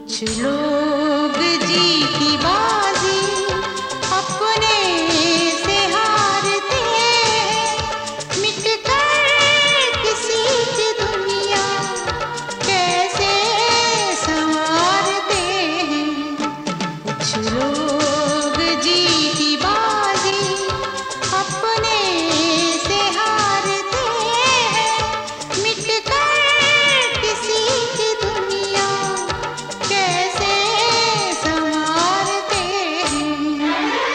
कुछ लोग जीती बाजी अपने से हारते हैं, मिट कर किसी की दुनिया कैसे संवारते हैं। कुछ लोग जीती बाजी अपने से हारते हैं, मिट कर किसी की दुनिया कैसे संवारते हैं।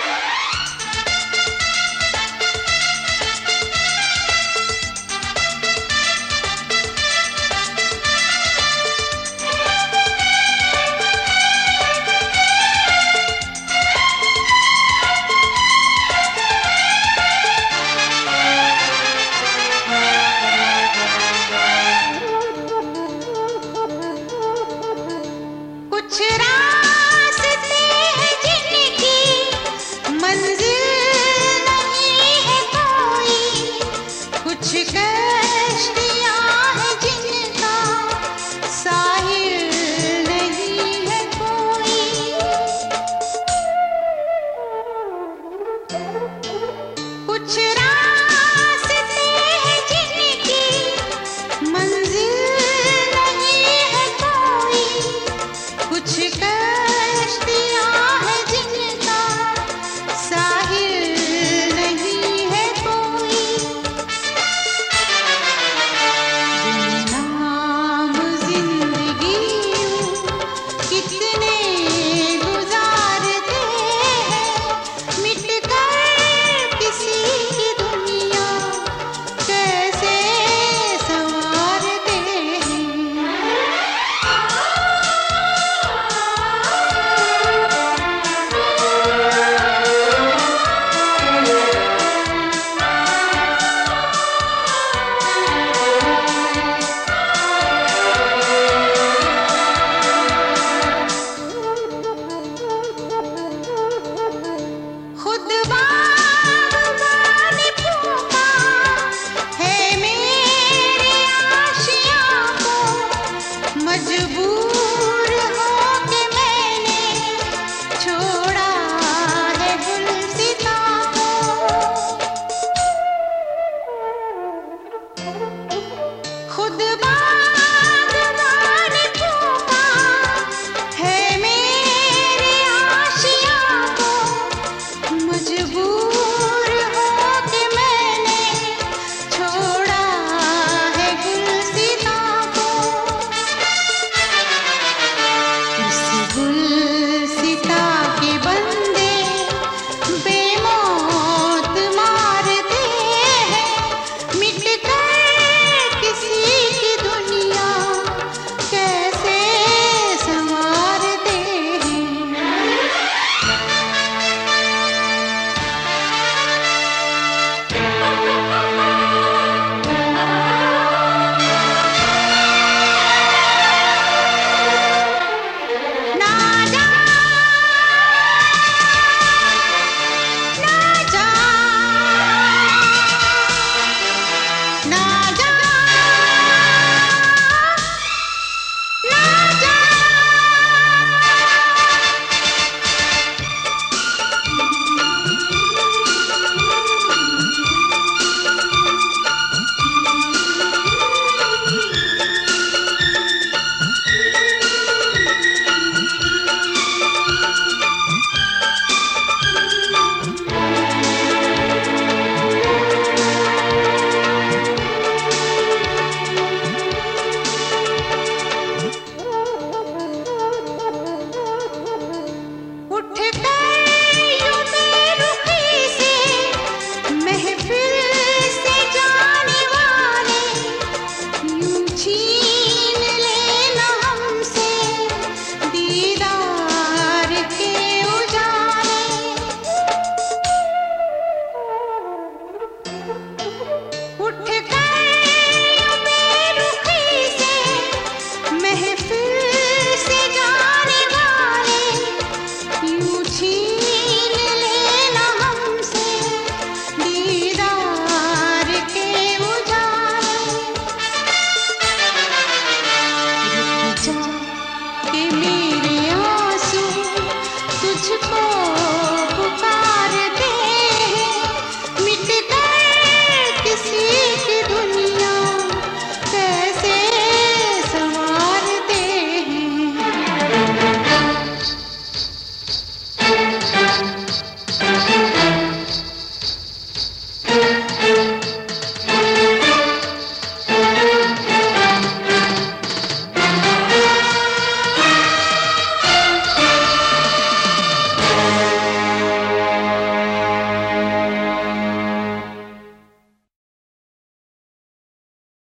कुछ रास्ते हैं जिनकी मंजिल नहीं है कोई, कुछ कश्तियां हैं जिनका साहिल नहीं है कोई। कुछ रास्ते हैं जिनकी मंजिल नहीं है कोई, कुछ कश्तियां हैं जिनका साहिल नहीं है कोई। गुमनाम जिंदगी कितने गुजारते हैं, मिट कर किसी की दुनिया कैसे संवारते हैं। खुद बागबान फूंका है मेरे आशियाँ को, मजबूर होके मैंने छोड़ा है गुलसिता को। खुद